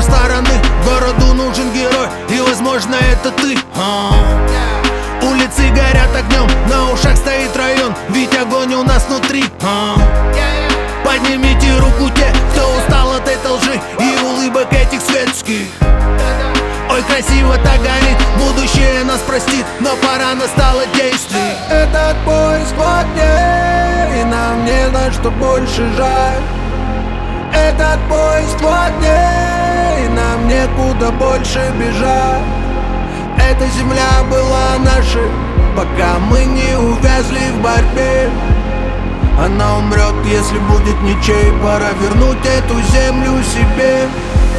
стороны. Городу нужен герой, и возможно это ты. Улицы горят огнем, на ушах стоит район, ведь огонь у нас внутри. Поднимите руку те, кто устал от этой лжи и улыбок этих светских. Ой, красиво так горит, будущее нас простит, но пора настало действий. Этот поиск в огне, и нам не на что больше жаль. Этот поиск в огне, и нам некуда больше бежать. Эта земля была нашей, пока мы не увязли в борьбе. Она умрет, если будет ничей. Пора вернуть эту землю себе.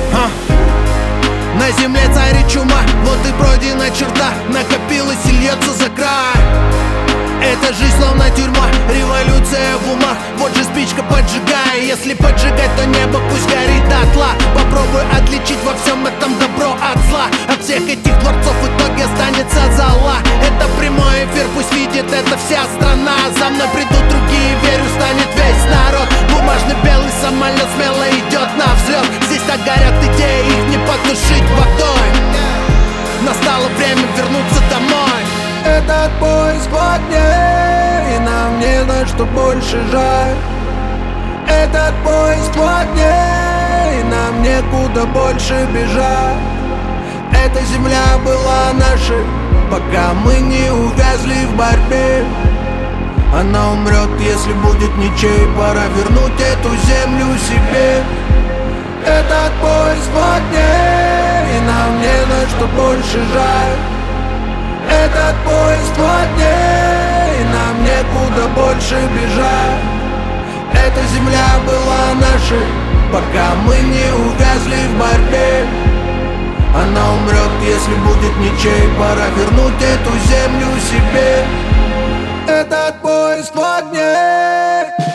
На земле царит чума, вот и пройдена черта, накопилось и льется за край. Эта жизнь словно тюрьма, революция в умах. Вот же спичка, поджигай. Если поджигать, то небо пусть горит дотла. Попробуй отличить во всем этом добро от зла. От всех этих дворцов в итоге останется зола. Это прямой эфир, пусть видит это вся страна. За мной придут другие, верю, станет весь народ. Бумажный белый самолет смело идет на взлет. Здесь так горят идеи, их не потушить водой. Настало время вернуться домой. Этот поиск в огне, и нам не на что больше жаль. Этот поиск в огне, и нам некуда больше бежать. Эта земля была нашей, пока мы не увязли в борьбе. Она умрет, если будет ничей. Пора вернуть эту землю себе. Этот поиск в огне, и нам не на что больше жаль. Этот поезд в огне, и нам некуда больше бежать. Эта земля была нашей, пока мы не увязли в борьбе. Она умрет, если будет ничей. Пора вернуть эту землю себе. Этот поезд в огне.